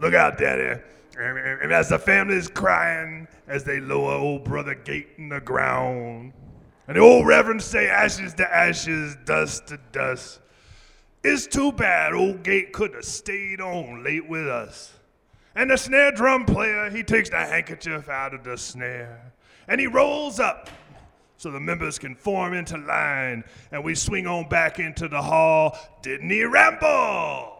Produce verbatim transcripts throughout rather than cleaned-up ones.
Look out, Daddy. And, and, and as the family is crying, as they lower old Brother Gate in the ground, and the old Reverend say, ashes to ashes, dust to dust. It's too bad old Gate could have stayed on late with us. And the snare drum player, he takes the handkerchief out of the snare, and he rolls up so the members can form into line, and we swing on back into the hall. Didn't he ramble?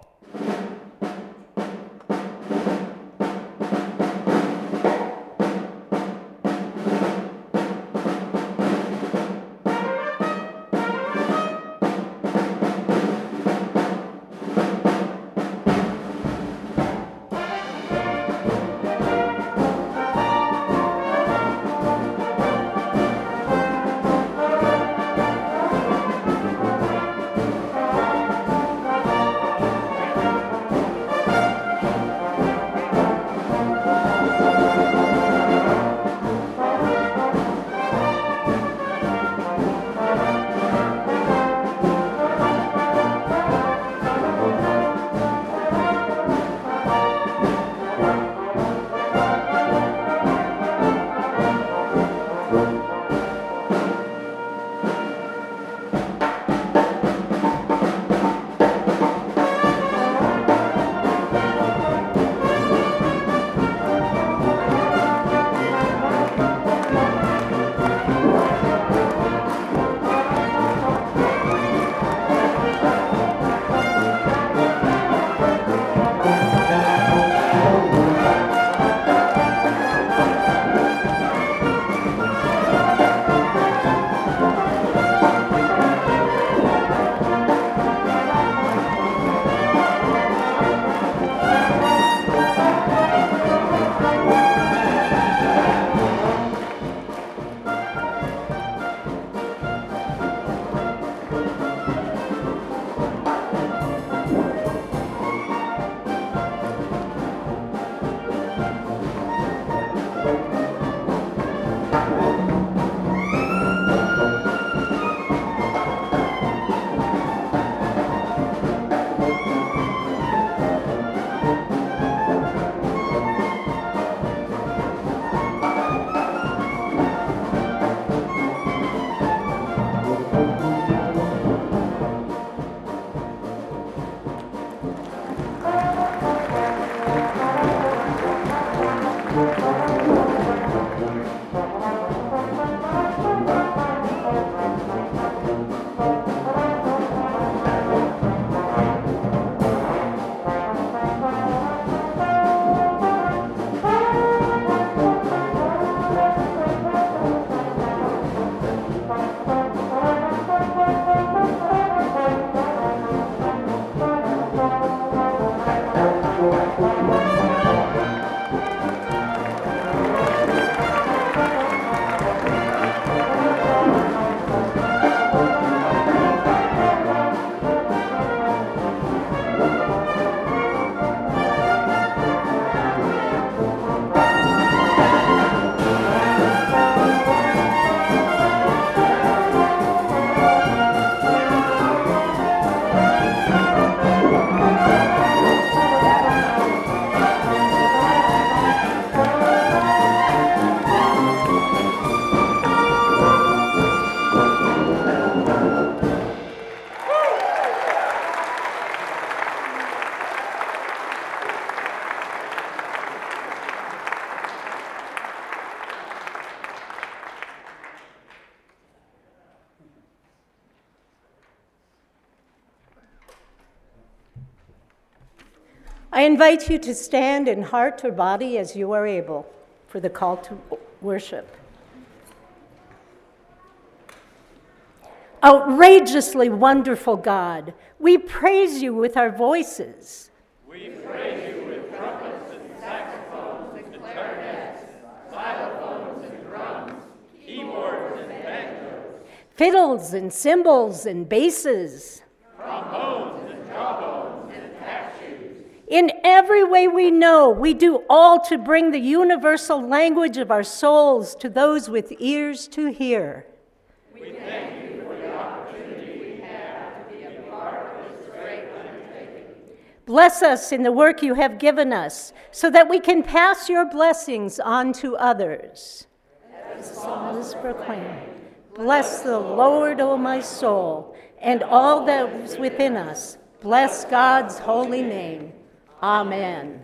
I invite you to stand in heart or body as you are able for the call to worship. Outrageously wonderful God, we praise you with our voices. We praise you with trumpets and saxophones and clarinets, xylophones and drums, keyboards and banjos, fiddles and cymbals and basses, trombones and jawbones and tap shoes. In every way we know, we do all to bring the universal language of our souls to those with ears to hear. We thank you for the opportunity we have to be a part of this great undertaking. Bless us in the work you have given us, so that we can pass your blessings on to others. As the psalmist proclaimed, bless the Lord, O my soul, and all that is within us. Bless God's holy name. Amen.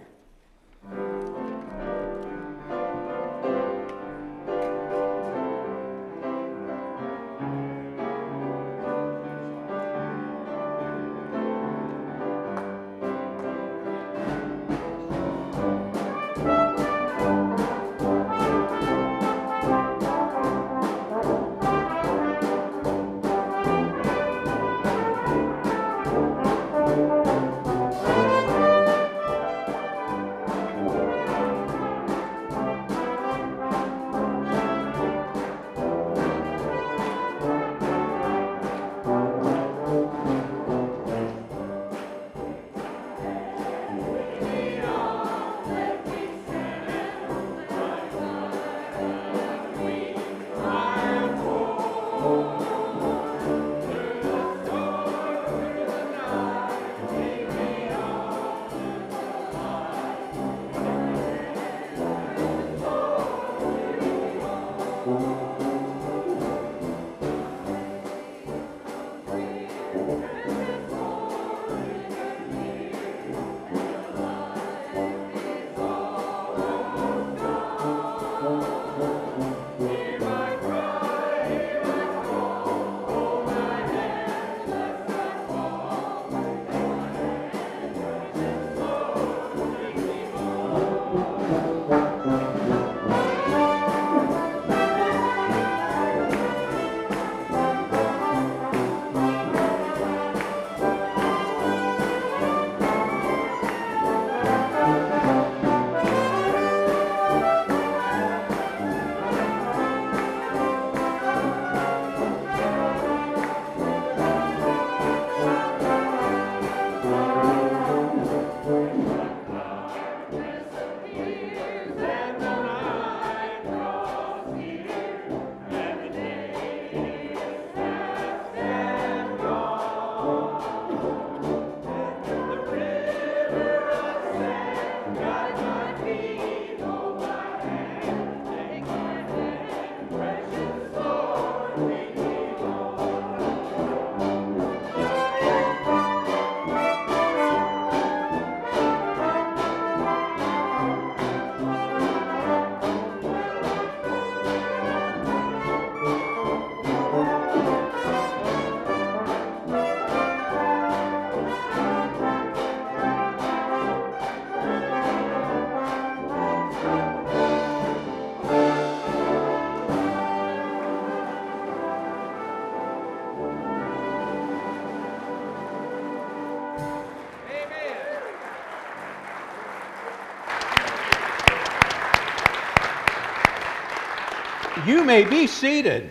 You may be seated.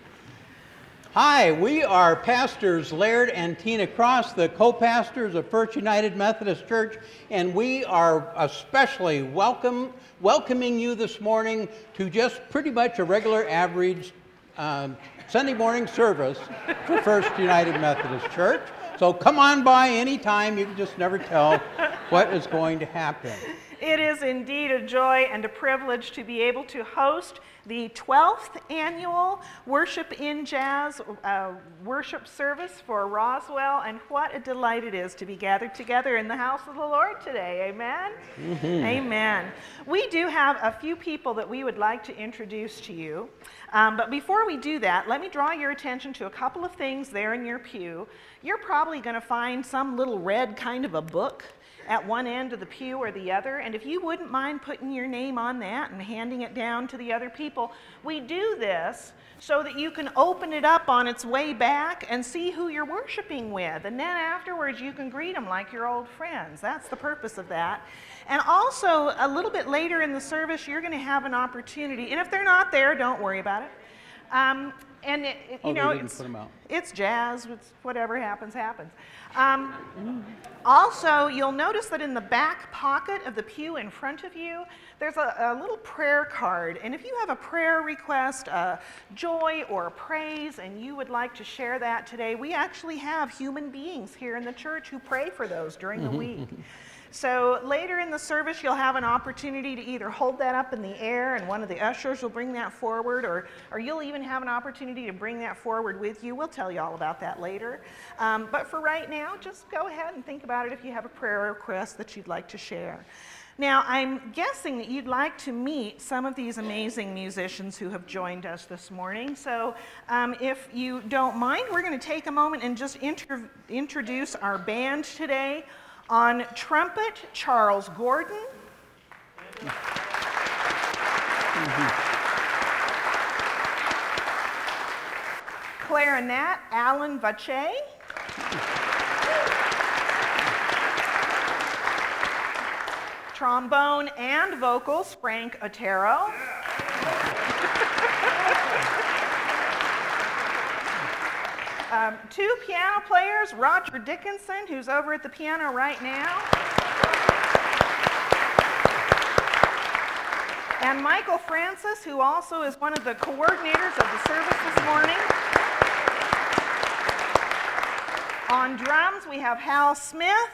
Hi, we are Pastors Laird and Tina Cross, the co-pastors of First United Methodist Church, and we are especially welcome, welcoming you this morning to just pretty much a regular average um, Sunday morning service for First United Methodist Church. So come on by anytime. You can just never tell what is going to happen. It is indeed a joy and a privilege to be able to host the twelfth annual Worship in Jazz uh, worship service for Roswell, and what a delight it is to be gathered together in the house of the Lord today. Amen? Mm-hmm. Amen. We do have a few people that we would like to introduce to you, um, but before we do that, let me draw your attention to a couple of things there in your pew. You're probably going to find some little red kind of a book at one end of the pew or the other, and if you wouldn't mind putting your name on that and handing it down to the other people, we do this so that you can open it up on its way back and see who you're worshiping with, and then afterwards you can greet them like your old friends. That's the purpose of that. And also, a little bit later in the service, you're going to have an opportunity, and if they're not there, don't worry about it. Um, and it, it, you Oh, they know, didn't it's, put 'em out. it's jazz. It's whatever happens, happens. Um, also, you'll notice that in the back pocket of the pew in front of you, there's a, a little prayer card. And if you have a prayer request, a joy or a praise, and you would like to share that today, we actually have human beings here in the church who pray for those during the week. So later in the service, you'll have an opportunity to either hold that up in the air and one of the ushers will bring that forward, or, or you'll even have an opportunity to bring that forward with you. We'll tell you all about that later. Um, but for right now, just go ahead and think about it if you have a prayer request that you'd like to share. Now, I'm guessing that you'd like to meet some of these amazing musicians who have joined us this morning. So um, if you don't mind, we're going to take a moment and just intro introduce our band today. On trumpet, Charles Gordon. Mm-hmm. Clarinet, Alan Vache. Trombone and vocals, Frank Otero. Um, two piano players, Roger Dickinson, who's over at the piano right now, and Michael Francis, who also is one of the coordinators of the service this morning. On drums, we have Hal Smith.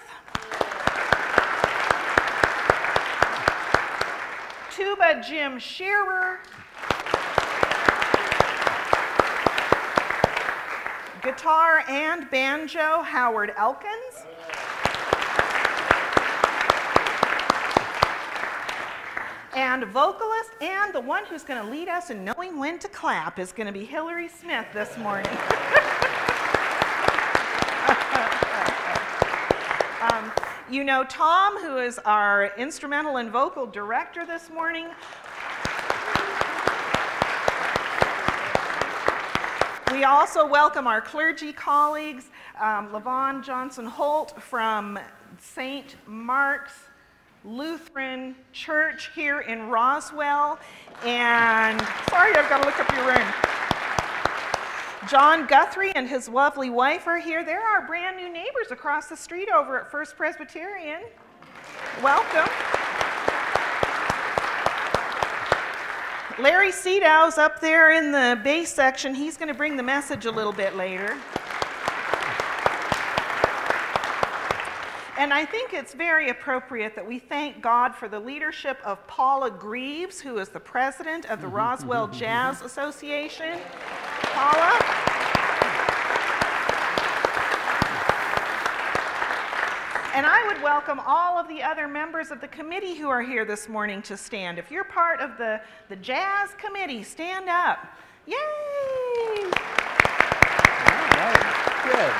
Tuba, Jim Shearer. Guitar and banjo, Howard Elkins. And vocalist and the one who's going to lead us in knowing when to clap is going to be Hillary Smith this morning. um, you know Tom, who is our instrumental and vocal director this morning. We also welcome our clergy colleagues, um, Levon Johnson-Holt from Saint Mark's Lutheran Church here in Roswell, and sorry, I've got to look up your room. John Guthrie and his lovely wife are here. They're our brand new neighbors across the street over at First Presbyterian. Welcome. Larry Sedow's up there in the bass section. He's going to bring the message a little bit later. And I think it's very appropriate that we thank God for the leadership of Paula Greaves, who is the president of the Roswell Jazz Association. Paula? And I would welcome all of the other members of the committee who are here this morning to stand. If you're part of the, the jazz committee, stand up. Yay! All right. Good.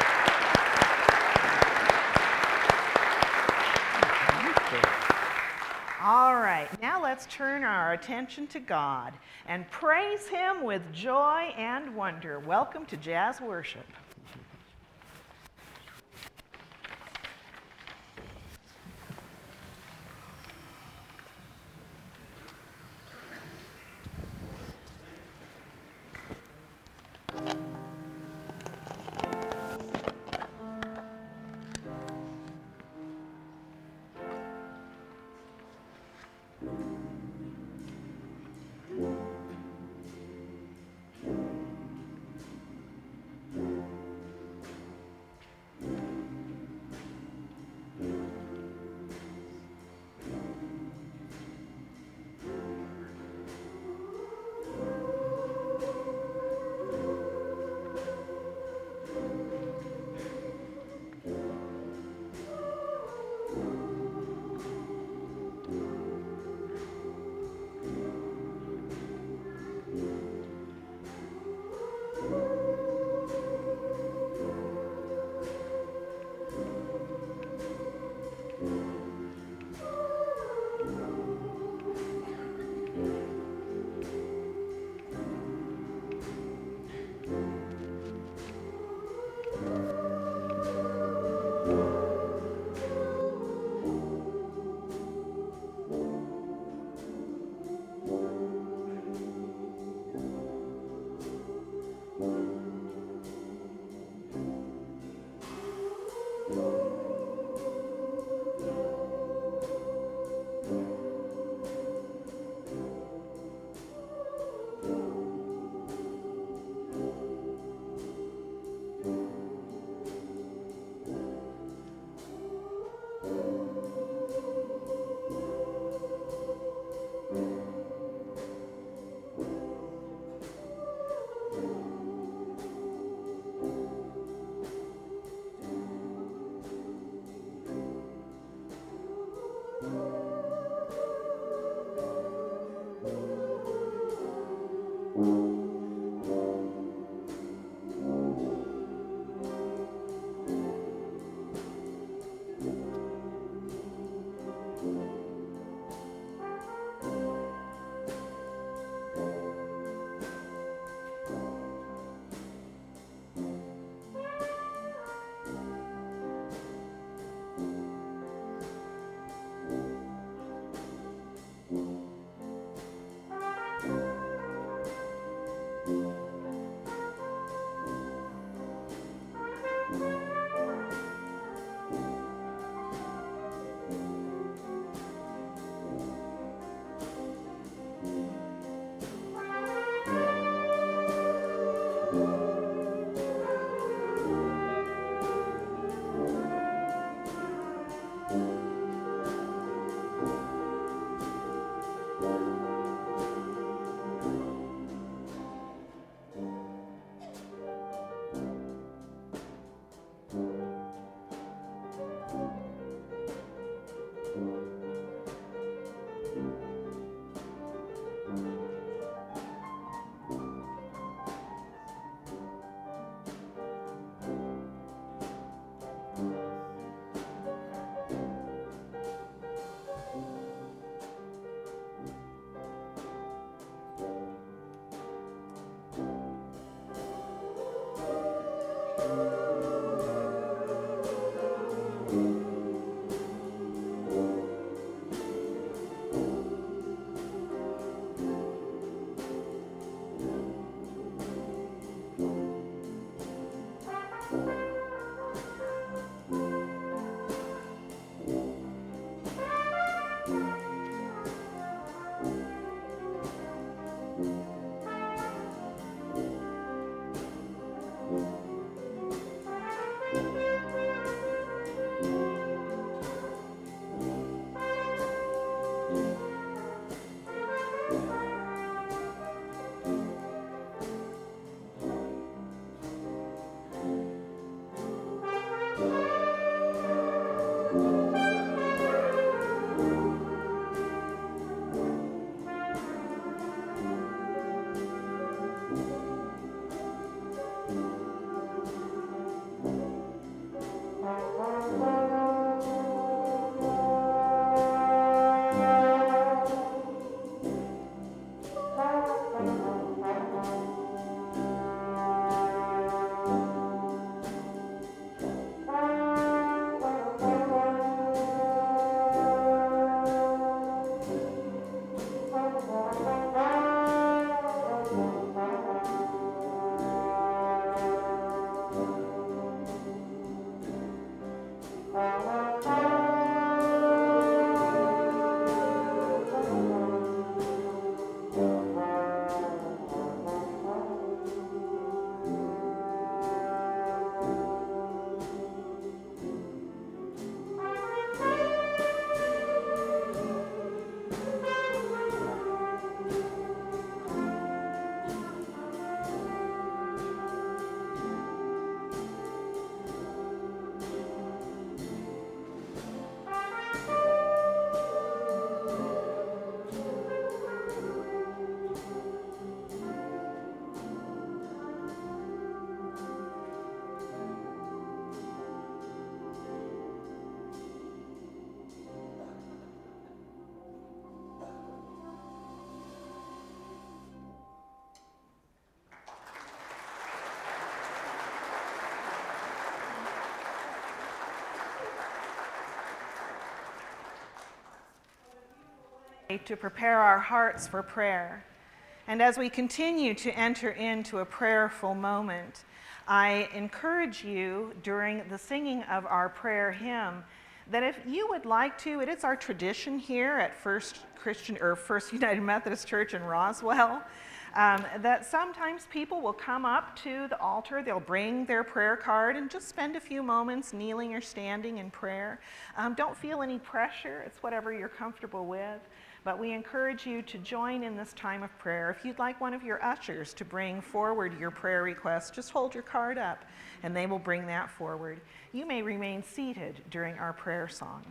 All right, now let's turn our attention to God and praise Him with joy and wonder. Welcome to Jazz Worship. To prepare our hearts for prayer. And as we continue to enter into a prayerful moment, I encourage you during the singing of our prayer hymn that if you would like to, it is our tradition here at First Christian or First United Methodist Church in Roswell, um, that sometimes people will come up to the altar, they'll bring their prayer card and just spend a few moments kneeling or standing in prayer. Um, don't feel any pressure, it's whatever you're comfortable with. But we encourage you to join in this time of prayer. If you'd like one of your ushers to bring forward your prayer request, just hold your card up and they will bring that forward. You may remain seated during our prayer song.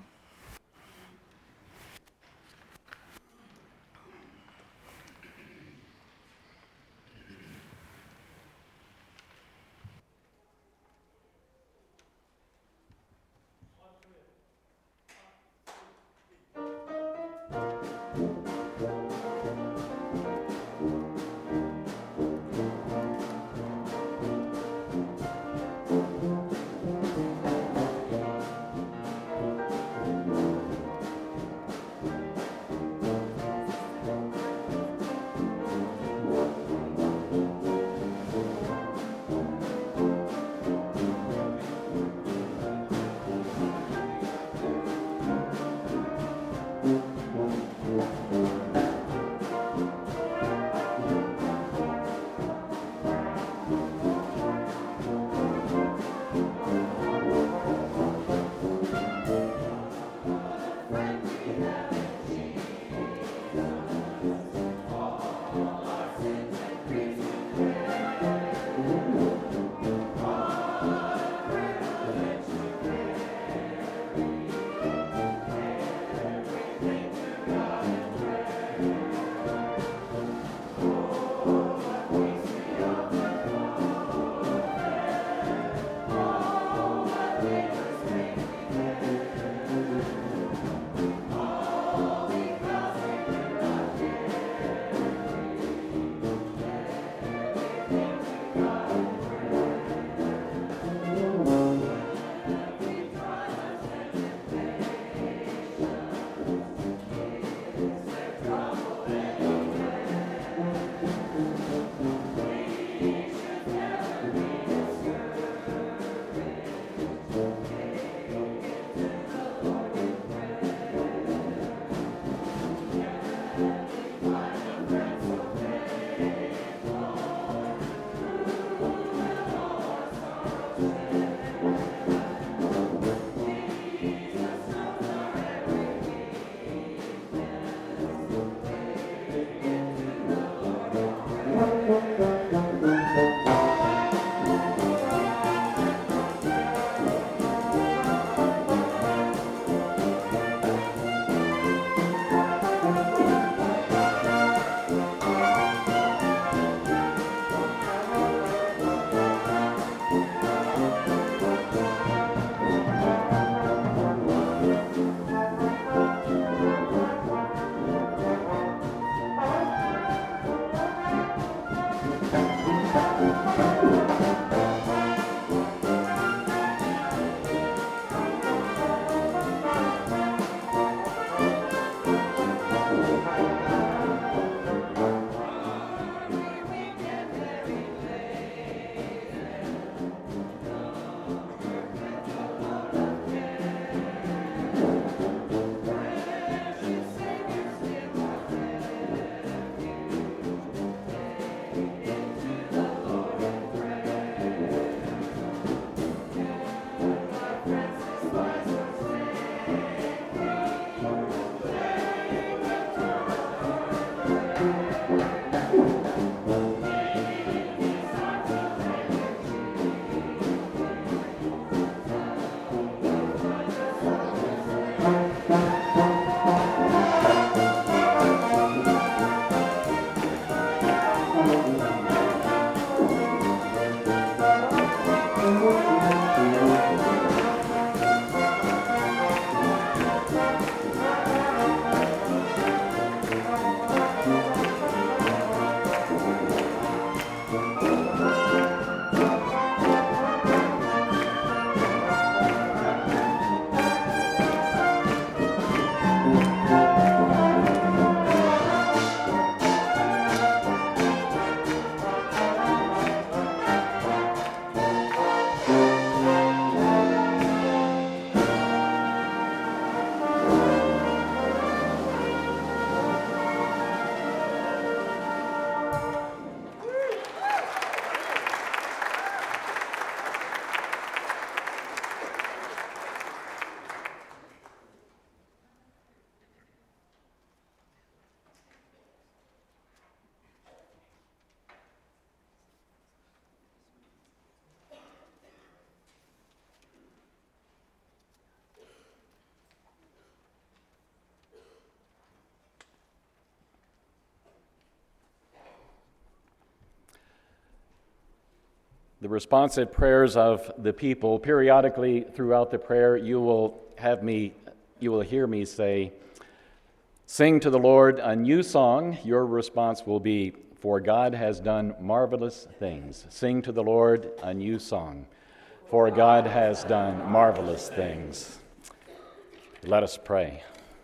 the responsive prayers of the people. Periodically throughout the prayer, you will have me, you will hear me say, "Sing to the Lord a new song." Your response will be, "For God has done marvelous things." Sing to the Lord a new song. For God has done marvelous things. Let us pray.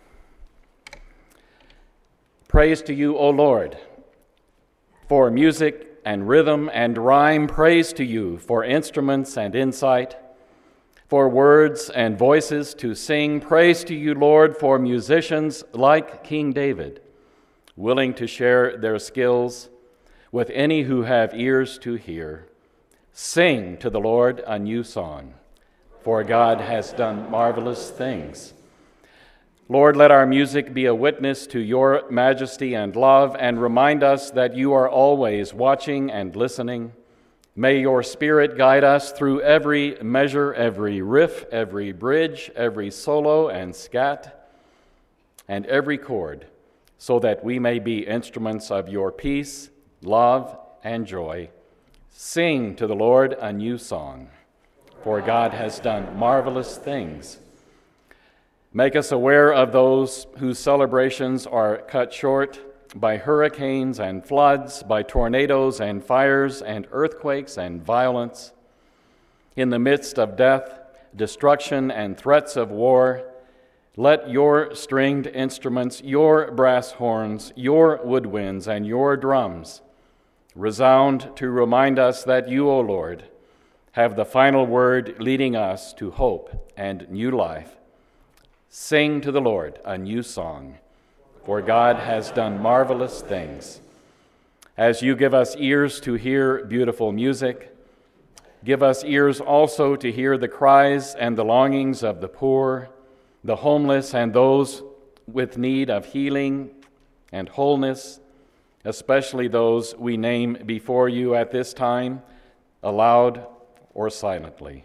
Praise to you, O Lord, for music and rhythm and rhyme. Praise to you for instruments and insight, for words and voices to sing. Praise to you, Lord, for musicians like King David, willing to share their skills with any who have ears to hear. Sing to the Lord a new song, for God has done marvelous things. Lord, let our music be a witness to your majesty and love, and remind us that you are always watching and listening. May your Spirit guide us through every measure, every riff, every bridge, every solo and scat, and every chord, so that we may be instruments of your peace, love, and joy. Sing to the Lord a new song, for God has done marvelous things. Make us aware of those whose celebrations are cut short by hurricanes and floods, by tornadoes and fires and earthquakes and violence. In the midst of death, destruction, and threats of war, let your stringed instruments, your brass horns, your woodwinds, and your drums resound to remind us that you, O Lord, have the final word, leading us to hope and new life. Sing to the Lord a new song, for God has done marvelous things. As you give us ears to hear beautiful music, give us ears also to hear the cries and the longings of the poor, the homeless, and those with need of healing and wholeness, especially those we name before you at this time, aloud or silently.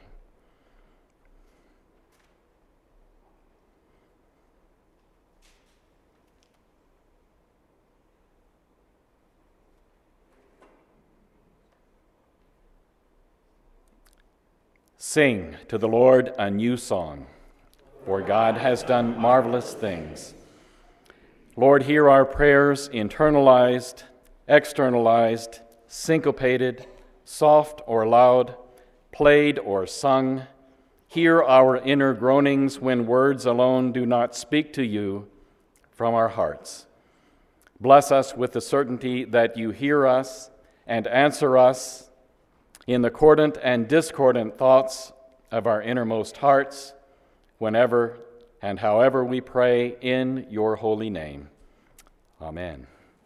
Sing to the Lord a new song, for God has done marvelous things. Lord, hear our prayers, internalized, externalized, syncopated, soft or loud, played or sung. Hear our inner groanings when words alone do not speak to you from our hearts. Bless us with the certainty that you hear us and answer us in the cordant and discordant thoughts of our innermost hearts, whenever and however we pray in your holy name. Amen.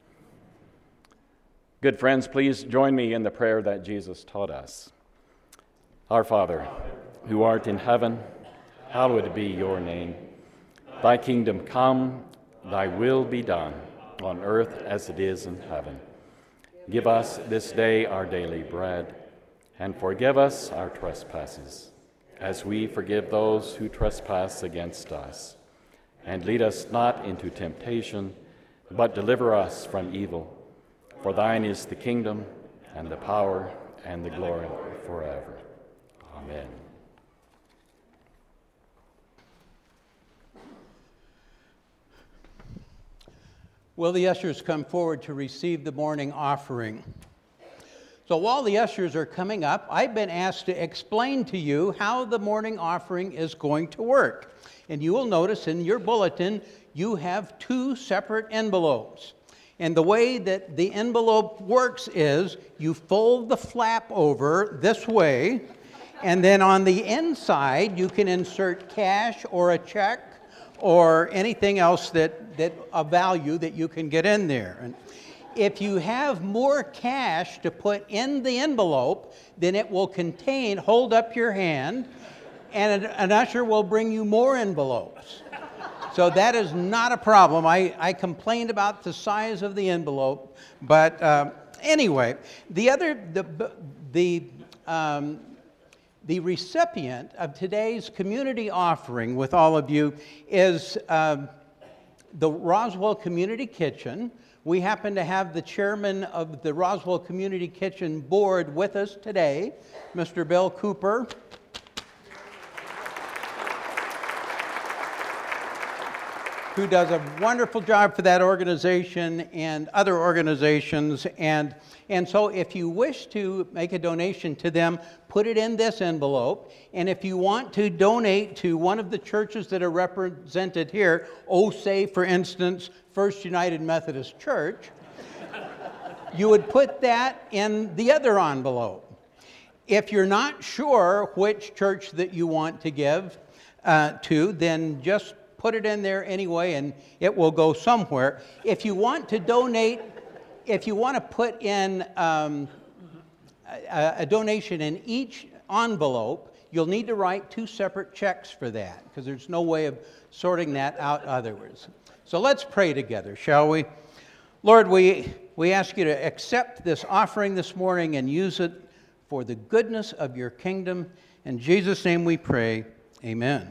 Good friends, please join me in the prayer that Jesus taught us. Our Father, who art in heaven, hallowed be your name. Thy kingdom come, thy will be done, on earth as it is in heaven. Give us this day our daily bread, and forgive us our trespasses, as we forgive those who trespass against us. And lead us not into temptation, but deliver us from evil. For thine is the kingdom, and the power, and the glory forever. Amen. Will the ushers come forward to receive the morning offering? So while the ushers are coming up, I've been asked to explain to you how the morning offering is going to work. And you will notice in your bulletin, you have two separate envelopes. And the way that the envelope works is you fold the flap over this way, and then on the inside, you can insert cash or a check or anything else that, that of value that you can get in there. And if you have more cash to put in the envelope, then it will contain, hold up your hand, and an, an usher will bring you more envelopes. So that is not a problem. I, I complained about the size of the envelope, but uh, anyway, the other, the, the, um, the recipient of today's community offering with all of you is um, the Roswell Community Kitchen, We happen to have the chairman of the Roswell Community Kitchen Board with us today, Mister Bill Cooper. Who does a wonderful job for that organization and other organizations. And, and so if you wish to make a donation to them, put it in this envelope. And if you want to donate to one of the churches that are represented here, oh, say, for instance, First United Methodist Church, you would put that in the other envelope. If you're not sure which church that you want to give uh, to, then just put it in there anyway, and it will go somewhere. If you want to donate, if you want to put in um, a, a donation in each envelope, you'll need to write two separate checks for that, because there's no way of sorting that out otherwise. So let's pray together, shall we? Lord, we, we ask you to accept this offering this morning and use it for the goodness of your kingdom. In Jesus' name we pray, amen.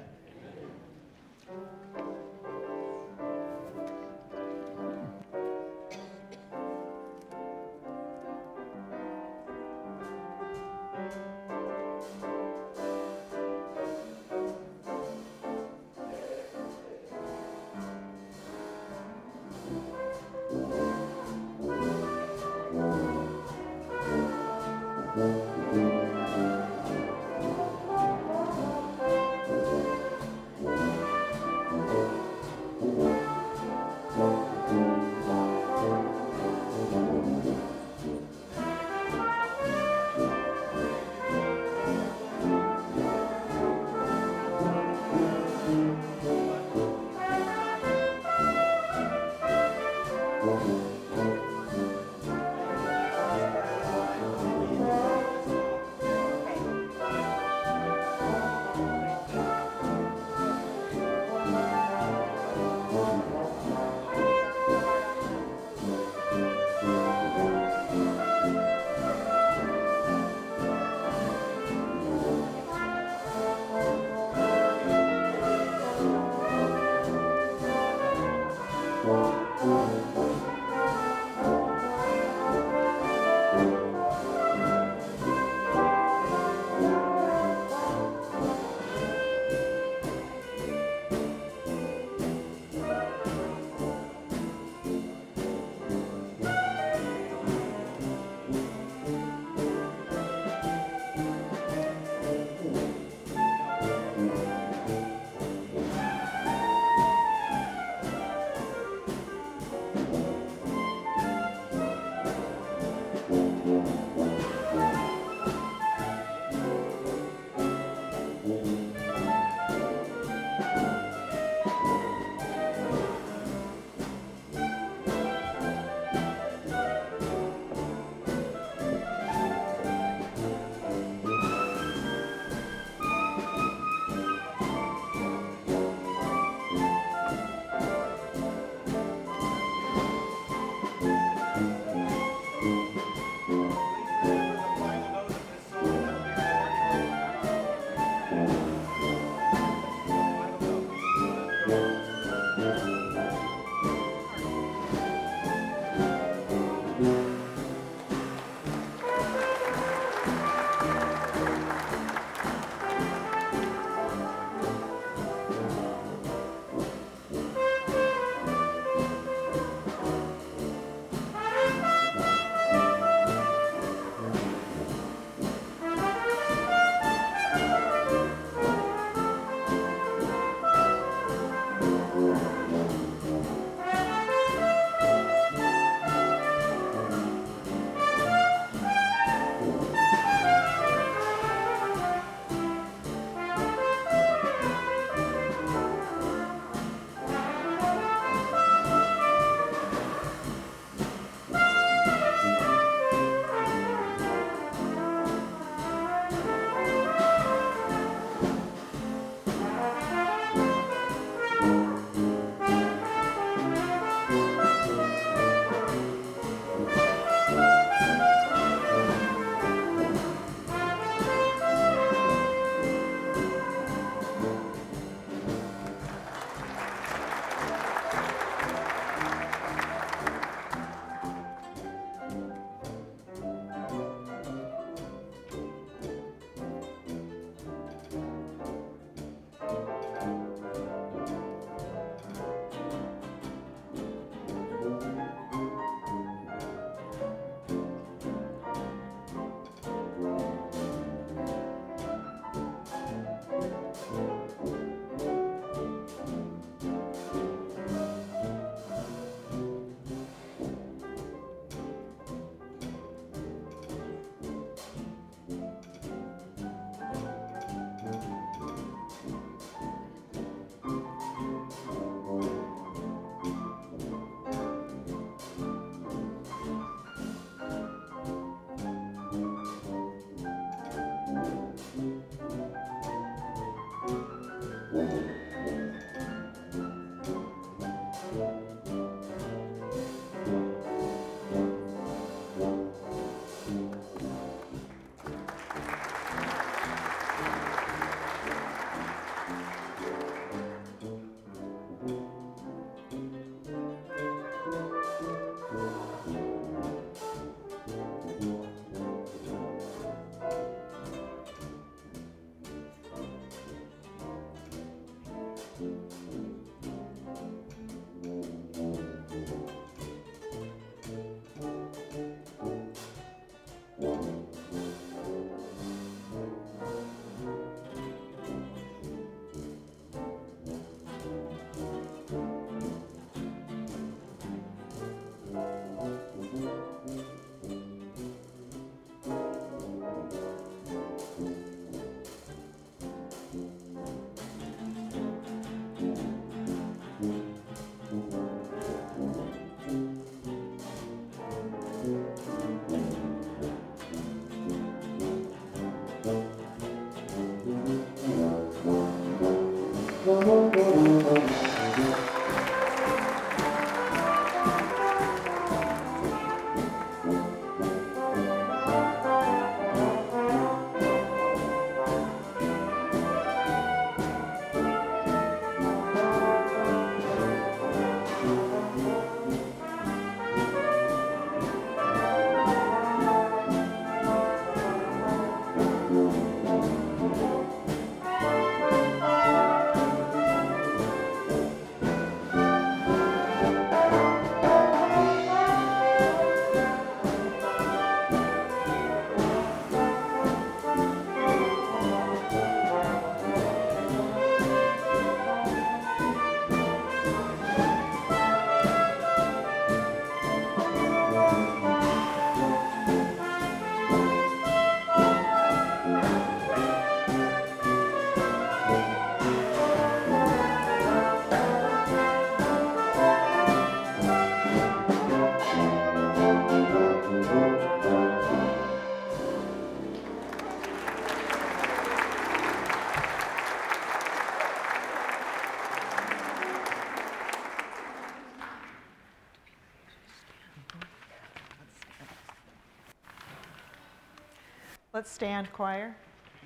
Let's stand, choir.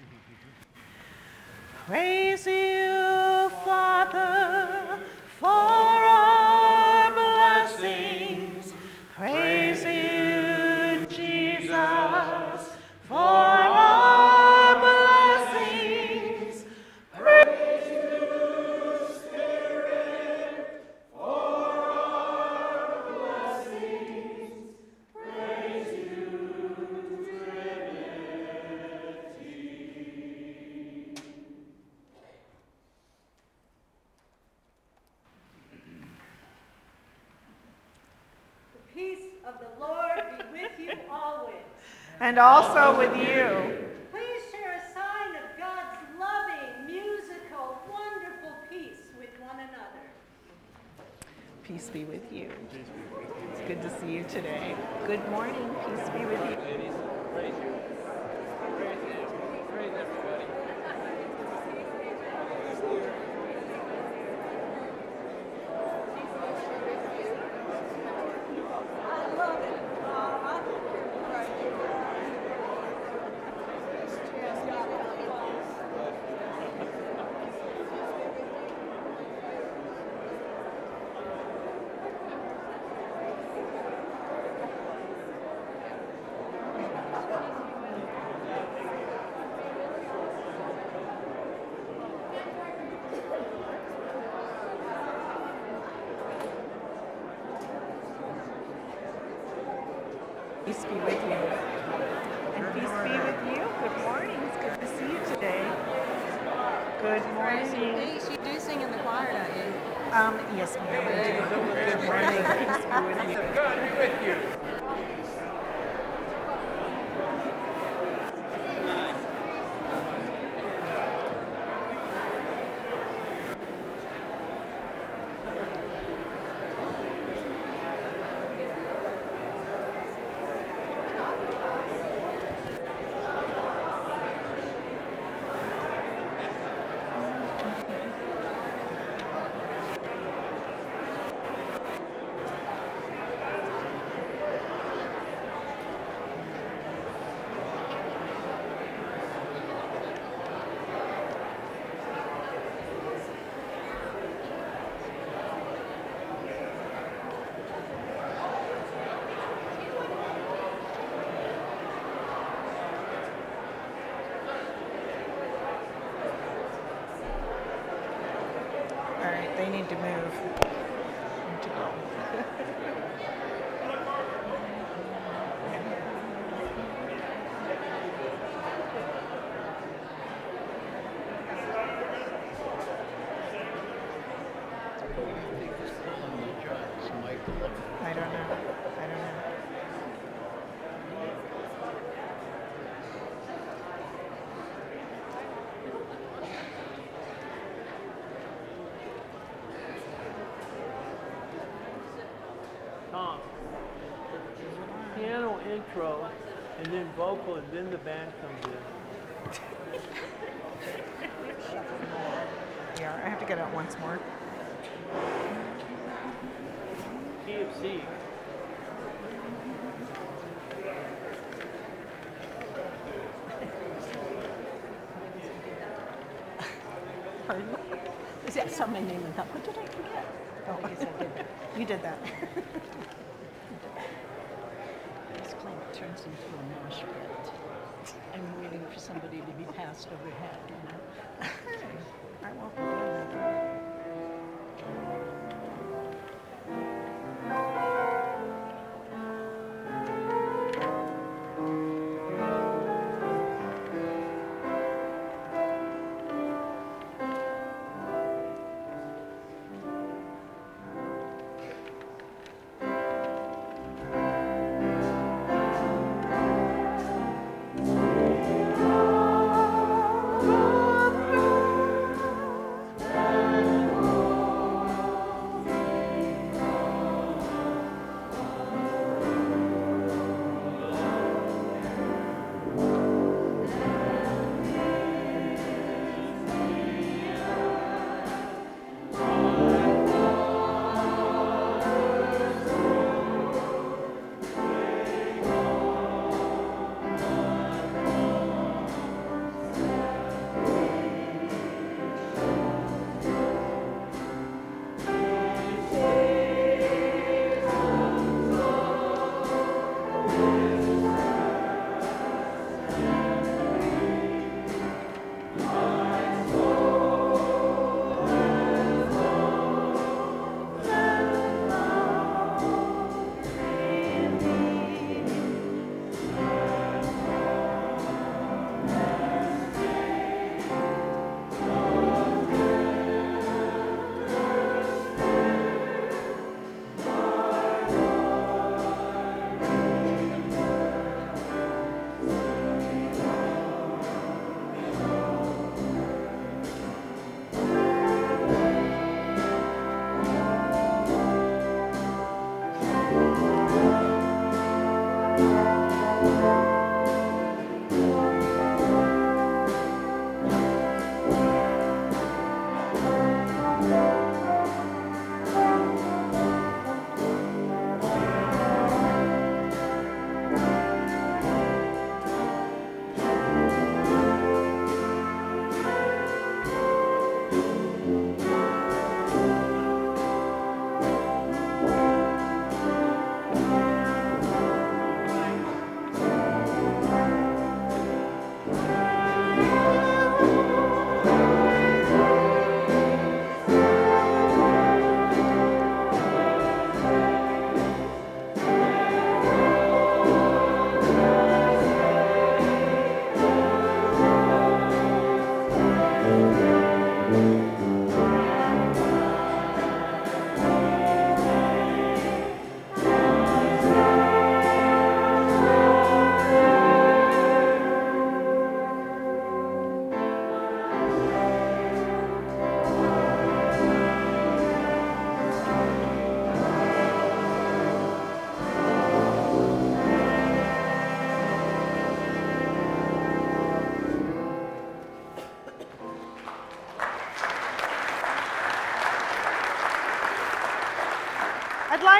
Praise you, Father, for our blessings. Praise you, Jesus, for our blessings. Praise you, Spirit, for our blessings. Praise you, Trinity. The peace of the Lord be with you always. And also with you. Please share a sign of God's loving, musical, wonderful peace with one another. Peace be with you. It's good to see you today. Good morning. Peace be with you. Ladies, praise you. Praise you. Praise everybody. I love it. Peace be with you. And peace be with you. Good morning. It's good to see you today. Good morning. You do sing in the choir, don't you? Um, yes, ma'am. we do. Good morning. Peace be with you. God be with you. All right, they need to move. Need to go. I don't know. I don't know. Tom, piano intro, and then vocal, and then the band comes in. Yeah, I have to get out once more. Key of C. Pardon? Is that saw my name and thought, what did I forget? Oh, I guess I did that. You did that. This claim it turns into a mosh pit. I'm waiting for somebody to be passed overhead, you know? I won't be doing that.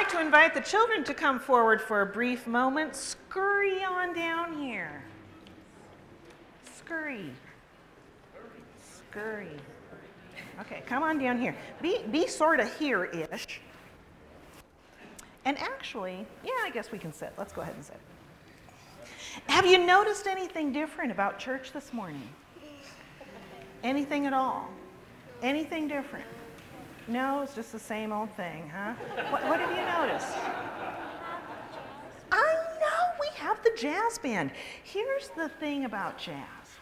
like to invite the children to come forward for a brief moment. Scurry on down here. Scurry. Scurry. Okay, come on down here. Be, be sort of here-ish. And actually, yeah, I guess we can sit. Let's go ahead and sit. Have you noticed anything different about church this morning? Anything at all? Anything different? No, it's just the same old thing, huh? What, what have you noticed? I know, we have the jazz band. Here's the thing about jazz.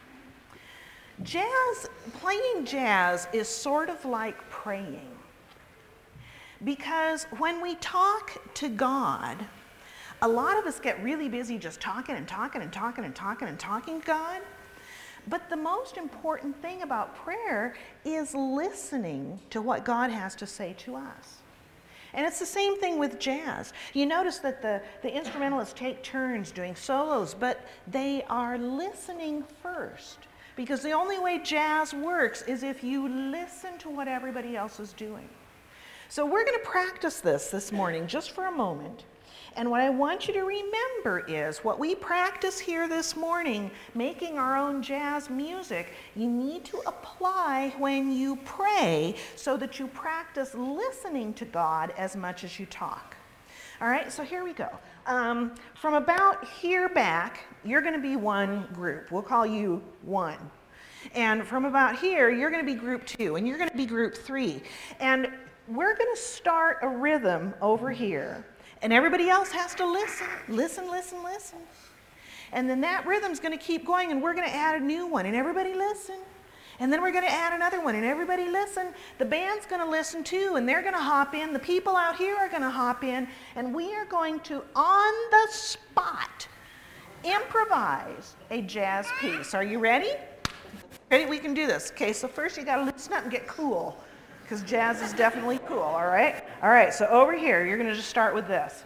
Jazz, playing jazz is sort of like praying. Because when we talk to God, a lot of us get really busy just talking and talking and talking and talking and talking to God. But the most important thing about prayer is listening to what God has to say to us. And it's the same thing with jazz. You notice that the, the instrumentalists take turns doing solos, but they are listening first. Because the only way jazz works is if you listen to what everybody else is doing. So we're going to practice this this morning just for a moment. And what I want you to remember is what we practice here this morning, making our own jazz music, you need to apply when you pray so that you practice listening to God as much as you talk. All right, so here we go. Um, from about here back, you're going to be one group. We'll call you one. And from about here, you're going to be group two, and you're going to be group three. And we're going to start a rhythm over here. And everybody else has to listen, listen, listen, listen. And then that rhythm's going to keep going, and we're going to add a new one, and everybody listen. And then we're going to add another one, and everybody listen. The band's going to listen too, and they're going to hop in. The people out here are going to hop in, and we are going to, on the spot, improvise a jazz piece. Are you ready? Ready? We can do this. Okay, so first you got to loosen up and get cool, because jazz is definitely cool, all right? All right, so over here, you're going to just start with this.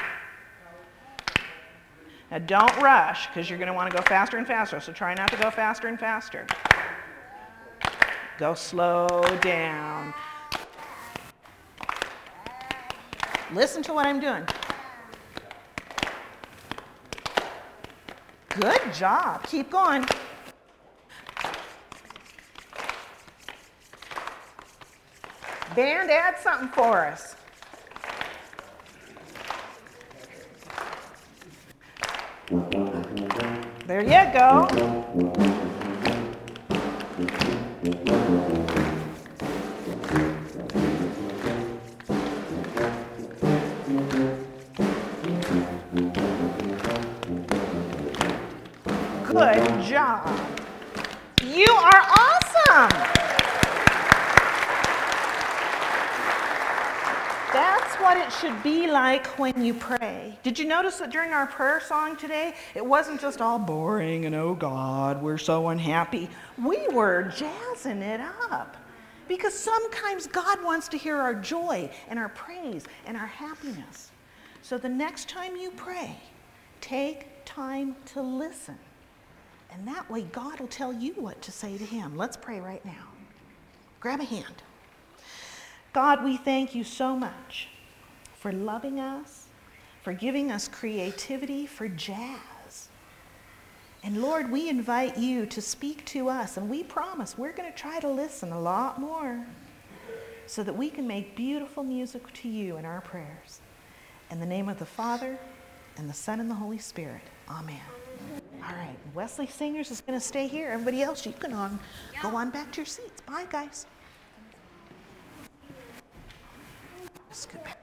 Now don't rush, because you're going to want to go faster and faster, so try not to go faster and faster. Go slow down. Listen to what I'm doing. Good job. Keep going. Band, add something for us. There you go. Good job. You are awesome. That's what it should be like when you pray. Did you notice that during our prayer song today, it wasn't just all boring and, oh God, we're so unhappy. We were jazzing it up. Because sometimes God wants to hear our joy and our praise and our happiness. So the next time you pray, take time to listen. And that way God will tell you what to say to him. Let's pray right now. Grab a hand. God, we thank you so much for loving us, for giving us creativity for jazz. And Lord, we invite you to speak to us, and we promise we're going to try to listen a lot more so that we can make beautiful music to you in our prayers. In the name of the Father, and the Son, and the Holy Spirit. Amen. All right, Wesley Singers is going to stay here. Everybody else, you can on, go on back to your seats. Bye, guys. Scoot back.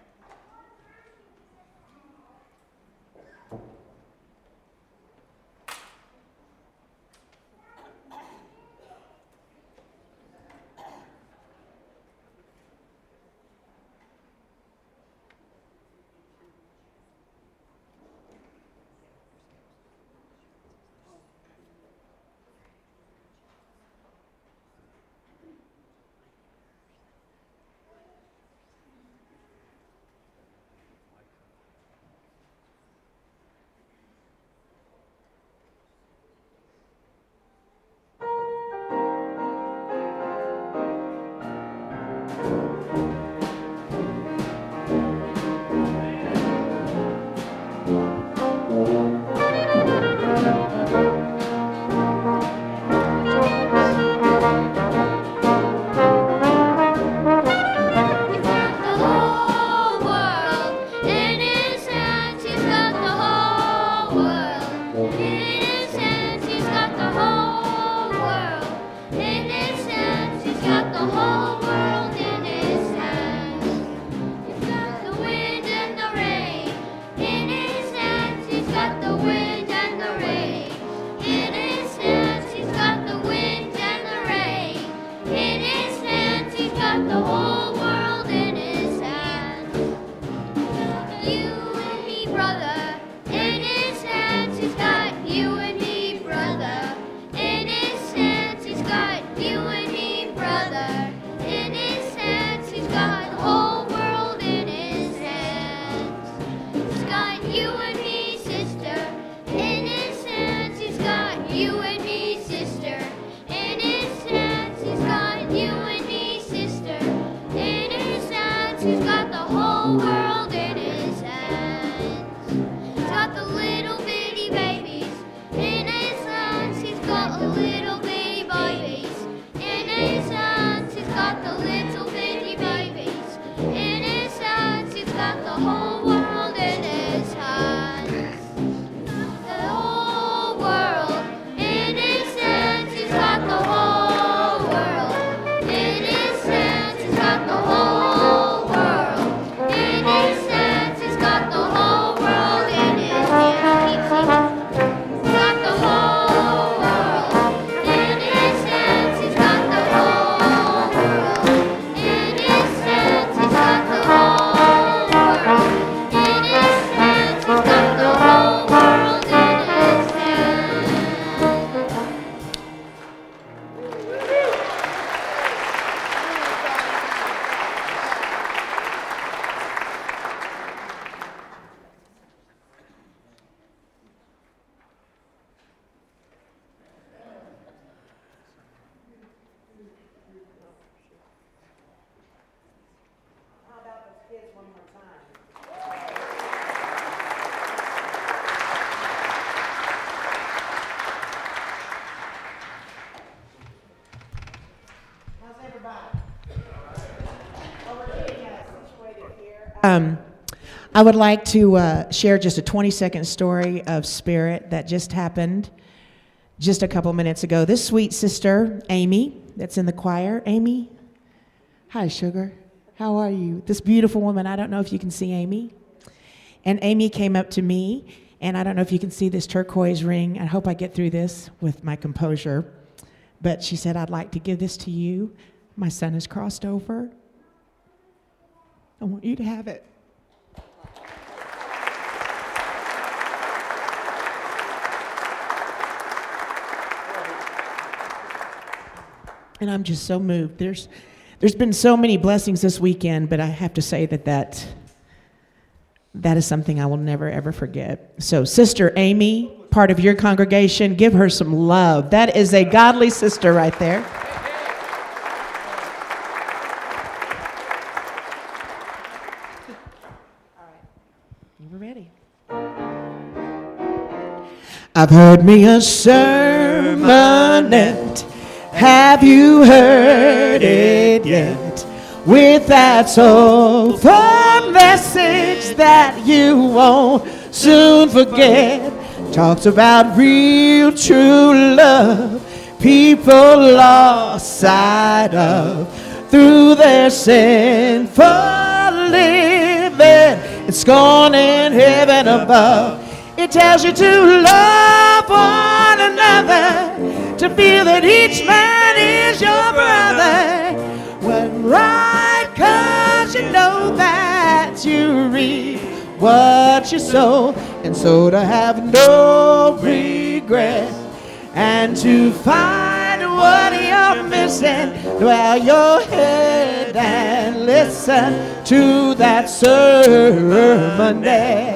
Um, I would like to uh, share just a twenty-second story of spirit that just happened just a couple minutes ago. This sweet sister, Amy, that's in the choir. Amy, hi, sugar. How are you? This beautiful woman, I don't know if you can see Amy. And Amy came up to me, and I don't know if you can see this turquoise ring. I hope I get through this with my composure. But she said, I'd like to give this to you. My son has crossed over. I want you to have it. And I'm just so moved. There's, there's been so many blessings this weekend, but I have to say that that, that is something I will never, ever forget. So Sister Amy, part of your congregation, give her some love. That is a godly sister right there. All right. You were ready. I've heard me a sermonette. Have you heard it yet? With that soulful message that you won't soon forget. Talks about real true love people lost sight of through their sinful living and scorning heaven above. It tells you to love one another, to feel that each man is your brother. When right, 'cause you know that you reap what you sow, and so to have no regret, and to find what you're missing, bow your head and listen to that sermon there.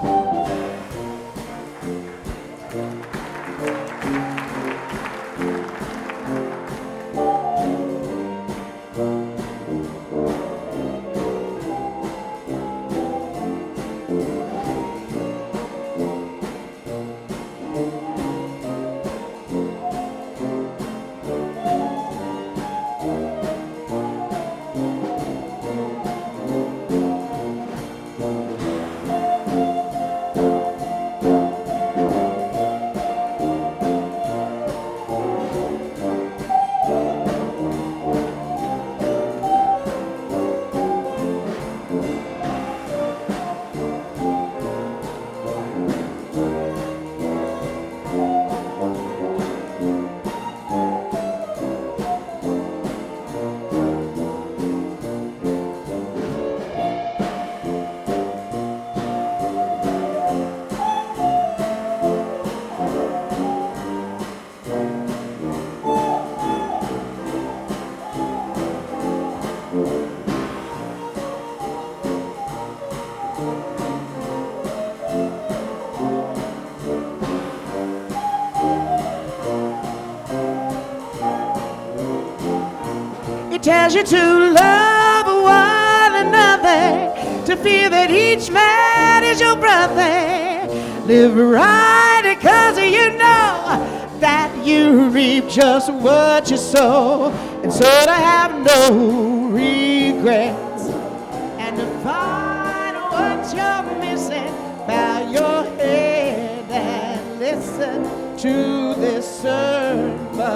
Tells you to love one another, to feel that each man is your brother. Live right, because you know that you reap just what you sow, and so to have no regrets, and to find what you're missing, bow your head and listen to this sermon.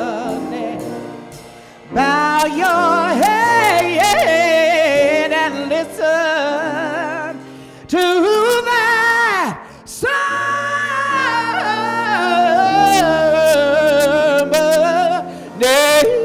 Bow your head and listen to that sermon.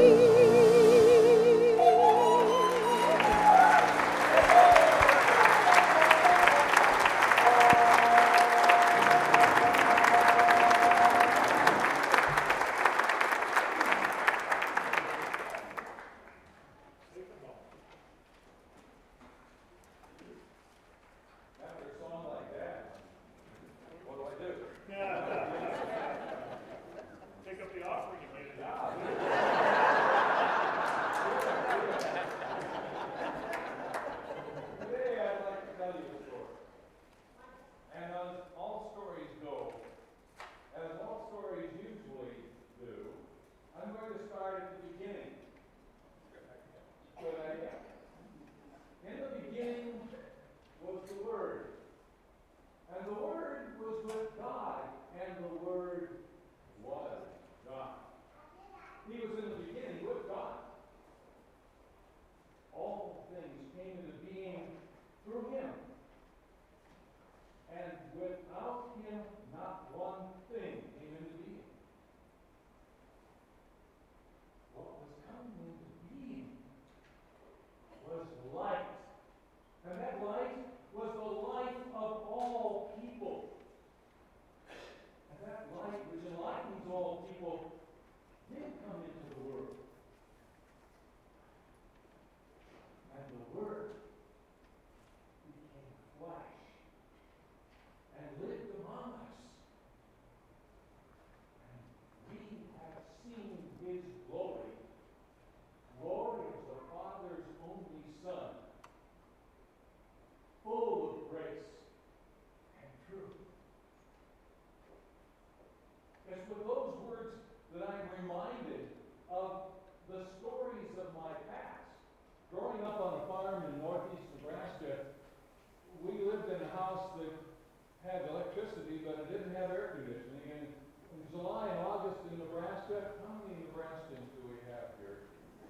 July and August in Nebraska. How many Nebraskans do we have here?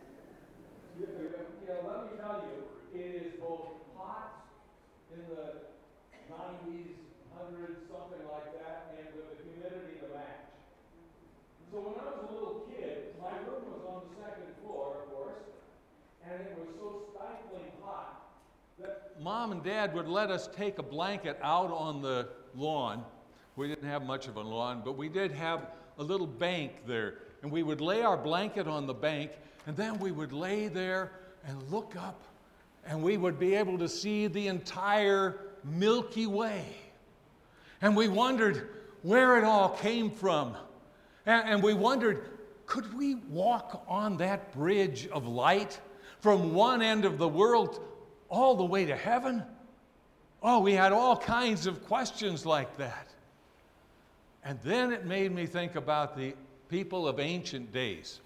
Yeah, let me tell you, it is both hot in the nineties, hundreds, something like that, and with the humidity to match. So when I was a little kid, my room was on the second floor, of course, and it was so stifling hot that Mom and Dad would let us take a blanket out on the lawn. We didn't have much of a lawn, but we did have a little bank there. And we would lay our blanket on the bank, and then we would lay there and look up, and we would be able to see the entire Milky Way. And we wondered where it all came from. And, and we wondered, could we walk on that bridge of light from one end of the world all the way to heaven? Oh, we had all kinds of questions like that. And then it made me think about the people of ancient days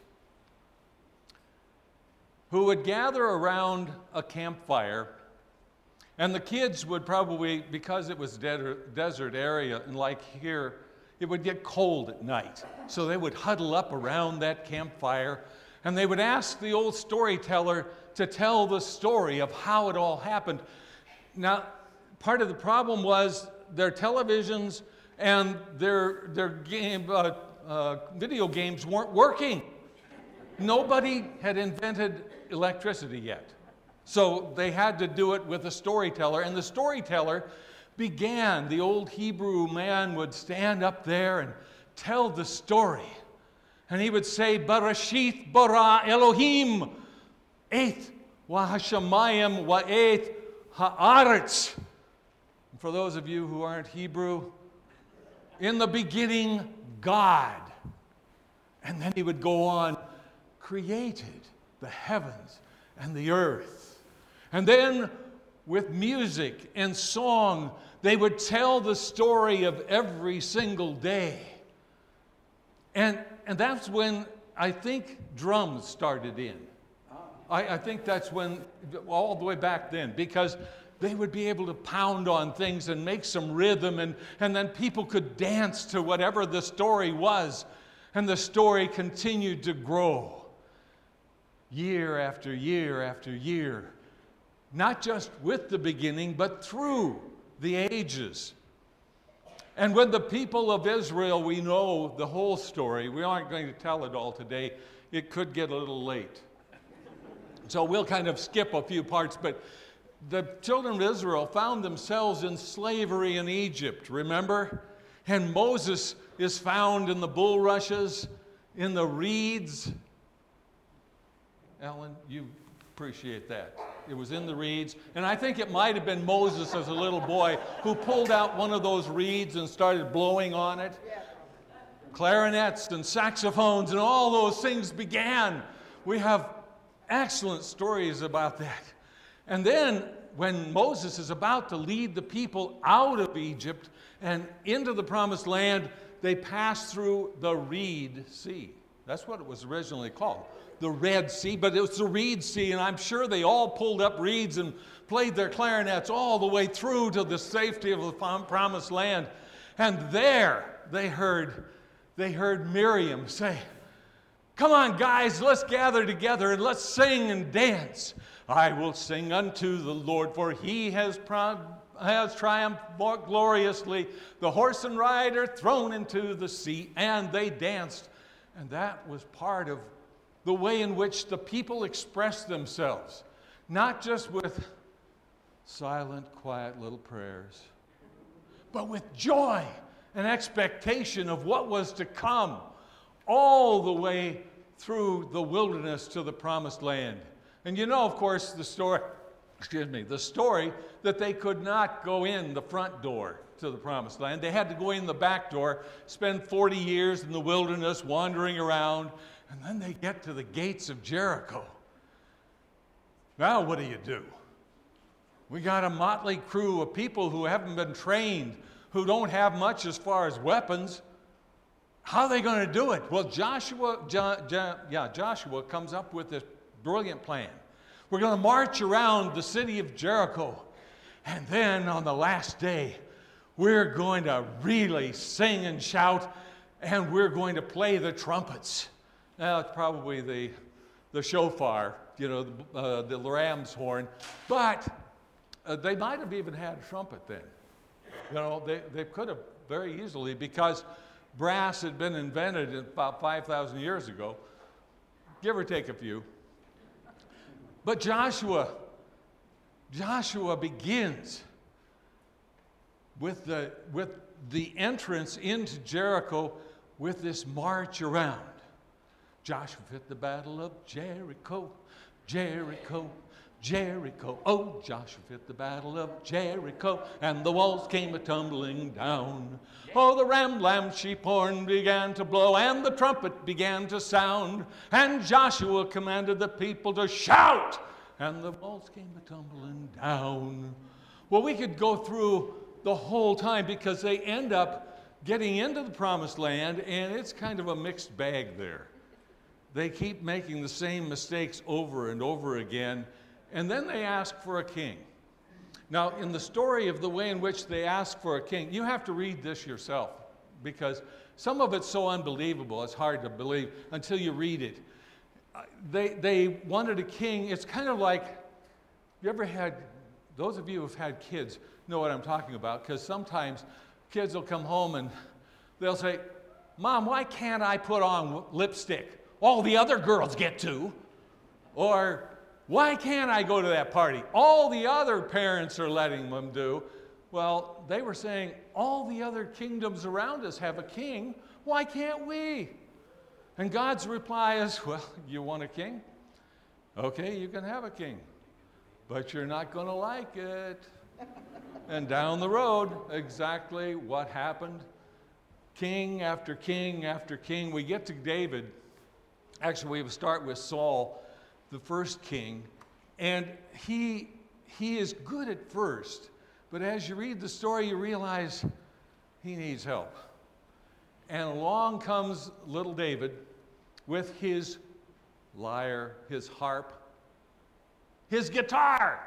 who would gather around a campfire, and the kids would probably, because it was a desert area, and like here, it would get cold at night. So they would huddle up around that campfire, and they would ask the old storyteller to tell the story of how it all happened. Now, part of the problem was their televisions and their, their game, uh, uh, video games weren't working. Nobody had invented electricity yet. So they had to do it with a storyteller, and the storyteller began. The old Hebrew man would stand up there and tell the story. And he would say, Bereshith bara Elohim, et wa hashamayim wa et haaretz. For those of you who aren't Hebrew, in the beginning, God. And then he would go on, created the heavens and the earth. And then with music and song, they would tell the story of every single day. And, and that's when I think drums started in. I, I think that's when, all the way back then, because they would be able to pound on things and make some rhythm, and, and then people could dance to whatever the story was. And the story continued to grow year after year after year. Not just with the beginning, but through the ages. And when the people of Israel, we know the whole story. We aren't going to tell it all today. It could get a little late. So we'll kind of skip a few parts, but the children of Israel found themselves in slavery in Egypt, remember? And Moses is found in the bulrushes, in the reeds. Ellen, you appreciate that. It was in the reeds. And I think it might have been Moses as a little boy who pulled out one of those reeds and started blowing on it. Clarinets and saxophones and all those things began. We have excellent stories about that. And then when Moses is about to lead the people out of Egypt and into the promised land, they pass through the Reed Sea. That's what it was originally called, the Red Sea, but it was the Reed Sea, and I'm sure they all pulled up reeds and played their clarinets all the way through to the safety of the promised land. And there they heard, they heard Miriam say, "Come on, guys, let's gather together and let's sing and dance. I will sing unto the Lord, for he has, has triumphed gloriously. The horse and rider thrown into the sea," and they danced. And that was part of the way in which the people expressed themselves, not just with silent, quiet little prayers, but with joy and expectation of what was to come, all the way through the wilderness to the promised land. And you know, of course, the story, excuse me, the story that they could not go in the front door to the promised land. They had to go in the back door, spend forty years in the wilderness wandering around, and then they get to the gates of Jericho. Now what do you do? We got a motley crew of people who haven't been trained, who don't have much as far as weapons. How are they going to do it? Well, Joshua, jo, jo, yeah, Joshua comes up with this brilliant plan. We're going to march around the city of Jericho, and then on the last day, we're going to really sing and shout, and we're going to play the trumpets. Now, it's probably the, the shofar, you know, the, uh, the ram's horn, but uh, they might have even had a trumpet then. You know, they, they could have very easily, because brass had been invented about five thousand years ago, give or take a few. But Joshua, Joshua begins with the, with the entrance into Jericho with this march around. Joshua fit the battle of Jericho, Jericho, Jericho. Oh, Joshua fit the battle of Jericho, and the walls came a-tumbling down. Oh, the ram, lamb, sheep horn began to blow, and the trumpet began to sound. And Joshua commanded the people to shout, and the walls came a-tumbling down. Well, we could go through the whole time, because they end up getting into the promised land, and it's kind of a mixed bag there. They keep making the same mistakes over and over again, and then they ask for a king. Now, in the story of the way in which they ask for a king, you have to read this yourself, because some of it's so unbelievable, it's hard to believe until you read it. They, they wanted a king. It's kind of like, you ever had, those of you who have had kids know what I'm talking about, because sometimes kids will come home and they'll say, Mom, why can't I put on lipstick? All the other girls get to. Or, why can't I go to that party? All the other parents are letting them do. Well, they were saying, all the other kingdoms around us have a king. Why can't we? And God's reply is, well, you want a king? Okay, you can have a king, but you're not going to like it. And down the road, exactly what happened. King after king after king. We get to David. Actually, we start with Saul, the first king, and he, he is good at first, but as you read the story, you realize he needs help. And along comes little David with his lyre, his harp, his guitar.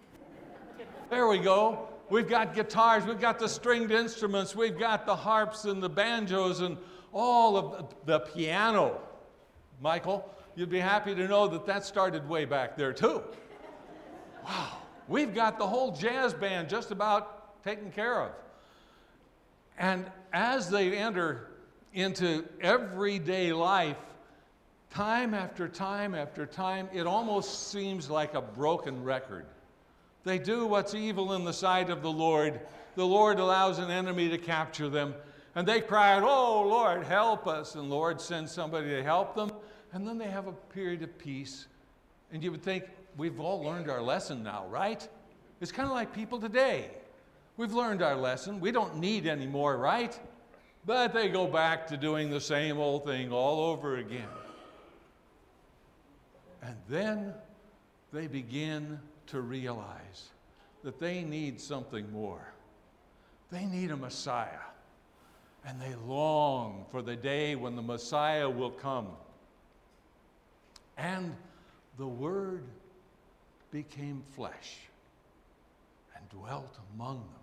There we go. We've got guitars, we've got the stringed instruments, we've got the harps and the banjos and all of the piano. Michael, you'd be happy to know that that started way back there too. Wow, we've got the whole jazz band just about taken care of. And as they enter into everyday life, time after time after time, it almost seems like a broken record. They do what's evil in the sight of the Lord. The Lord allows an enemy to capture them. And they cry out, oh, Lord, help us. And the Lord sends somebody to help them. And then they have a period of peace. And you would think, we've all learned our lesson now, right? It's kind of like people today. We've learned our lesson. We don't need any more, right? But they go back to doing the same old thing all over again. And then they begin to realize that they need something more. They need a Messiah. And they long for the day when the Messiah will come. And the Word became flesh and dwelt among them.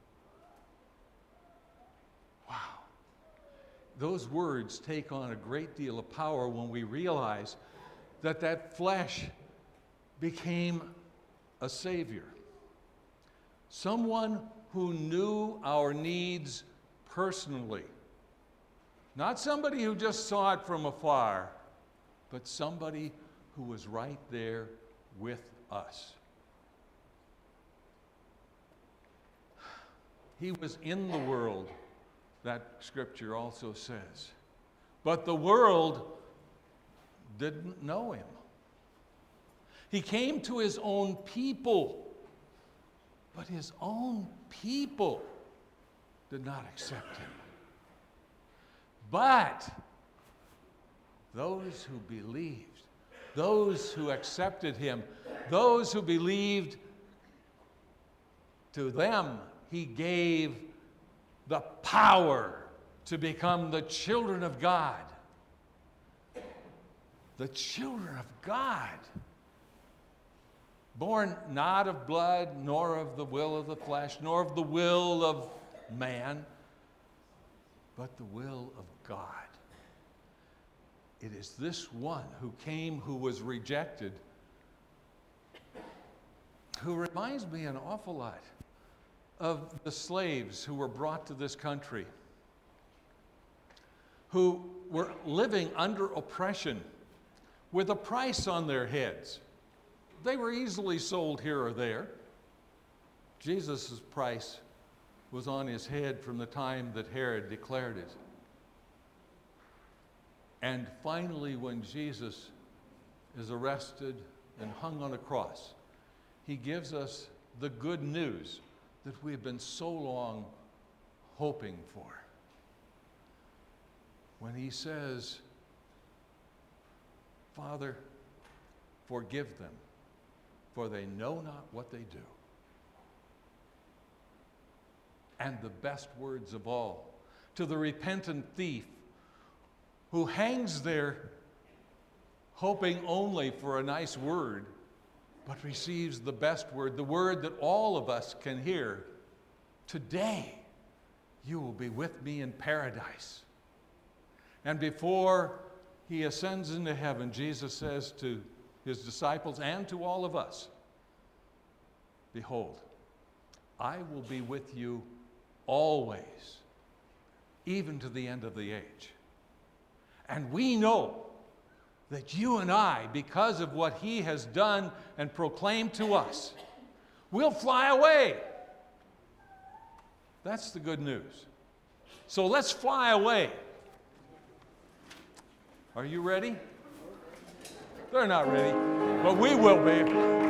Wow. Those words take on a great deal of power when we realize that that flesh became a Savior. Someone who knew our needs personally. Not somebody who just saw it from afar, but somebody who was right there with us. He was in the world, that scripture also says, but the world didn't know him. He came to his own people, but his own people did not accept him. But those who believed, those who accepted him, those who believed, to them he gave the power to become the children of God. The children of God. Born not of blood, nor of the will of the flesh, nor of the will of man, but the will of God. It is this one who came, who was rejected, who reminds me an awful lot of the slaves who were brought to this country, who were living under oppression with a price on their heads. They were easily sold here or there. Jesus' price was on his head from the time that Herod declared it. And finally, when Jesus is arrested and hung on a cross, he gives us the good news that we've been so long hoping for. When he says, Father, forgive them, for they know not what they do. And the best words of all, to the repentant thief who hangs there hoping only for a nice word, but receives the best word, the word that all of us can hear. Today, you will be with me in paradise. And before he ascends into heaven, Jesus says to his disciples and to all of us, behold, I will be with you always, even to the end of the age. And we know that you and I, because of what he has done and proclaimed to us, will fly away. That's the good news. So let's fly away. Are you ready? They're not ready, but we will be.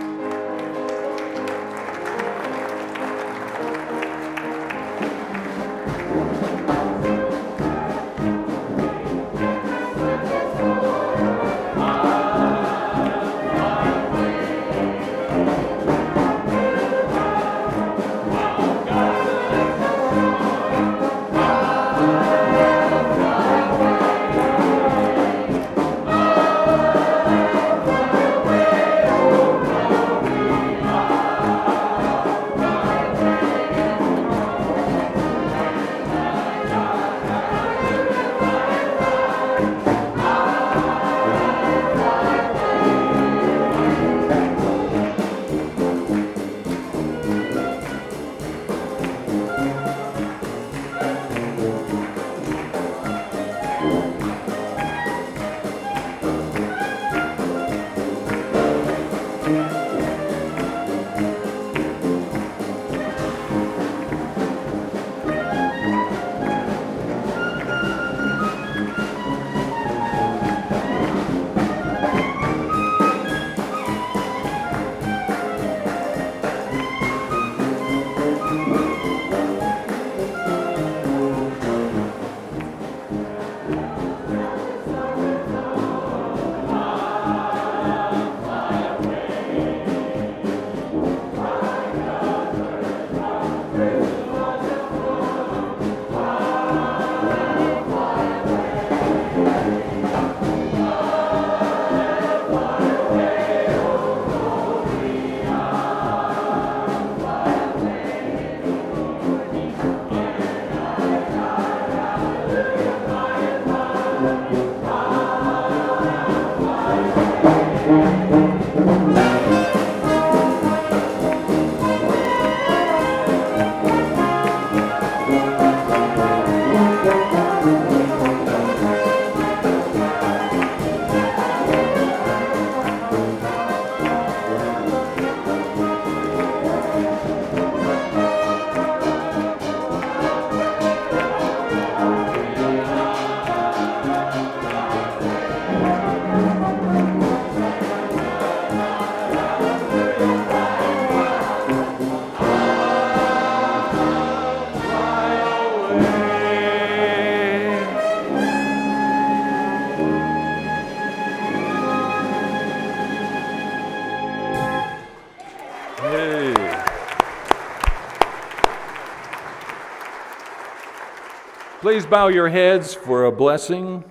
Please bow your heads for a blessing.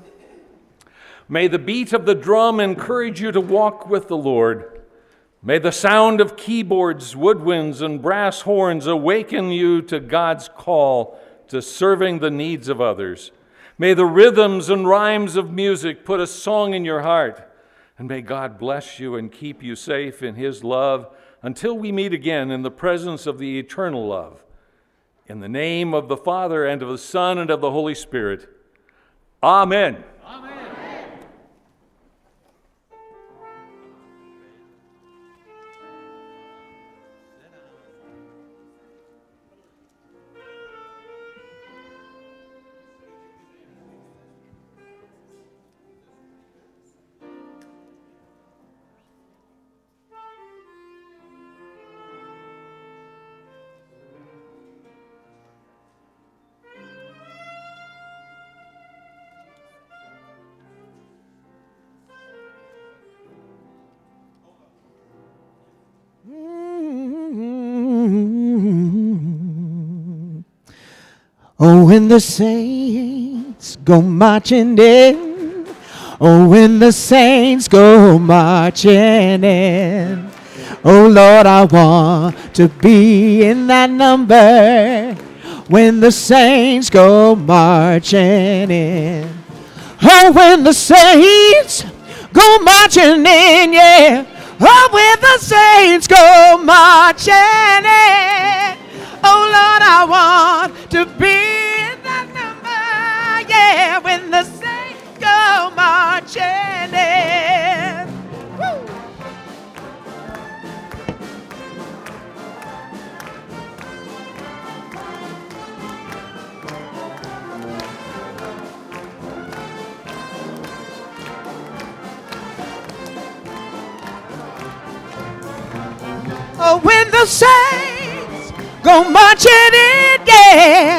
May the beat of the drum encourage you to walk with the Lord. May the sound of keyboards, woodwinds, and brass horns awaken you to God's call to serving the needs of others. May the rhythms and rhymes of music put a song in your heart. And may God bless you and keep you safe in His love until we meet again in the presence of the eternal love. In the name of the Father, and of the Son, and of the Holy Spirit. Amen. Amen. Oh, when the saints go marching in. Oh, when the saints go marching in. Oh, Lord, I want to be in that number when the saints go marching in. Oh, when the saints go marching in, yeah. Oh, when the saints go marching in. Oh, Lord, I want to be in that number, yeah, when the saints go marching in. Woo! Oh, when the saints go marching in, yeah.